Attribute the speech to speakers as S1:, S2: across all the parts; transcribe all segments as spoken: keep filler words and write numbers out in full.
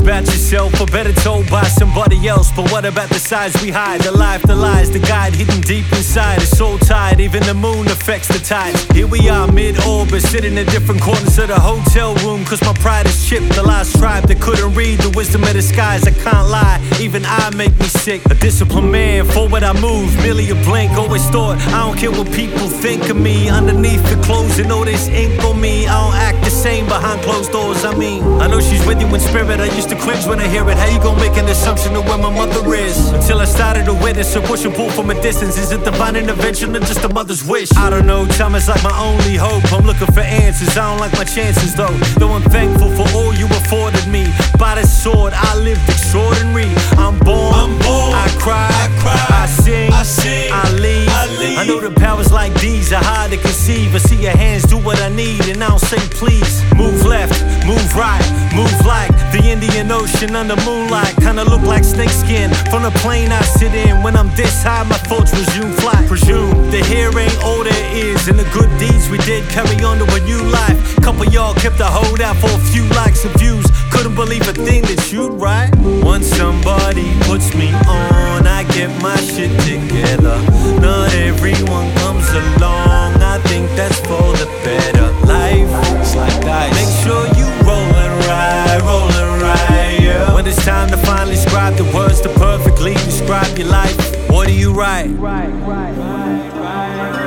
S1: about yourself, or better told by somebody else. But what about the sides we hide? The life, the lies, the guide hidden deep inside. It's so tight, even the moon affects the tide. Here we are, mid-orbit, sitting in different corners of the hotel room. Cause my pride is chipped, the last tribe that couldn't read the wisdom of the skies. I can't lie, even I make me sick. A disciplined man, forward I move, merely a blink. Always thought, I don't care what people think of me. Underneath the clothes and all this ink on me, I don't act the same behind closed doors. I mean, I know she's with you in spirit. I used to cringe when I hear it. How you gon' make an assumption of where my mother is? Until I started to witness her push and pull from a distance. Is it divine intervention or just a mother's wish? I don't know, time is like my only hope. I'm looking for answers, I don't like my chances though. Though I'm thankful for all you afforded me. By the sword, I lived extraordinary. I'm born, I'm born. I cry, I cry, I sing, I sing, I leave. I leave. I know the powers like these are hard to conceive. I see your hands do what I need, and I don't say please. Move left, move right, move like the Indian Ocean under moonlight. Kinda look like snake skin from the plane I sit in. When I'm this high, my thoughts resume flight. Presume the here ain't all there is, and the good deeds we did carry on to a new life. Couple y'all kept a hold out for a few likes and views. Couldn't believe a thing that you'd write. Once somebody puts me on, I get my shit together. Not everyone comes along, I think that's for the better. Life, it's like dice. Make sure you rollin' right, rollin' right, yeah. When it's time to finally describe the words to perfectly describe your life, what do you write? Right, right, right, right.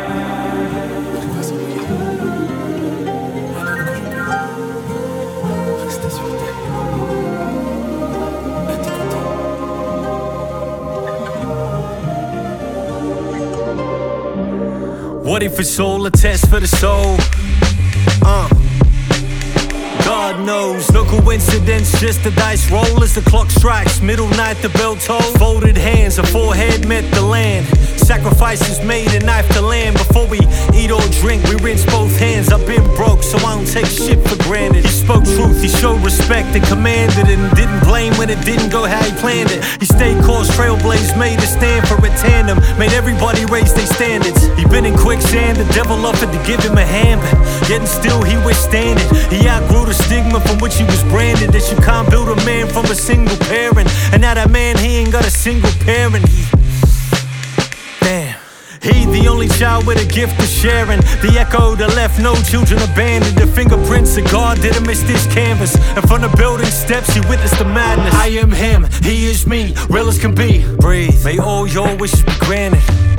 S1: What if it's all a test for the soul? Uh God knows, no coincidence, just the dice roll as the clock strikes. Middle night, the bell tolls. Folded hands, a forehead met the land. Sacrifices made, a knife to land. Before we eat or drink, we rinse both hands. I've been broke, so I don't take shit for granted. He spoke truth, he showed respect and commanded, and didn't blame when it didn't go how he planned it. He stayed course, trailblazed, made a stand for a tandem. Made everybody raise their standards. He been in quicksand, the devil offered to give him a hand, but yet and still he withstand it. He outgrew the stigma from which he was branded, that you can't build a man from a single parent. And now that man, he ain't got a single parent. He, damn, he the only child with a gift of sharing. The echo that left no children abandoned. The fingerprints of God didn't miss this canvas. And from the building steps, he witnessed the madness. I am him, he is me, real as can be. Breathe, may all your wishes be granted.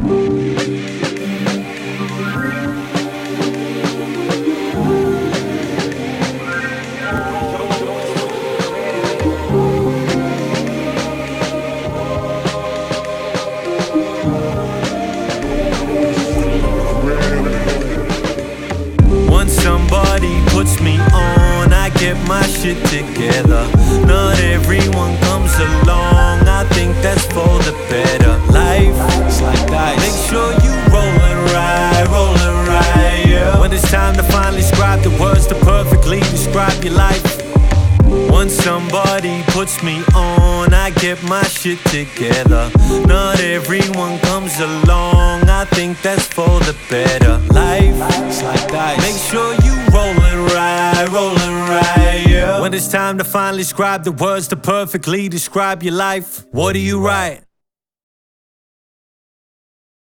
S1: Somebody puts me on, I get my shit together. Not everyone comes along, I think that's for the better. Life, it's like dice. Make sure you rollin' right, rollin' right, yeah. When it's time to finally describe the words to perfectly describe your life. Once somebody puts me on, I get my shit together. Not everyone comes along, I think that's for the better. Life, it's like dice. Make sure you rollin' right, rollin' right, yeah. When it's time to finally describe the words to perfectly describe your life, what do you write?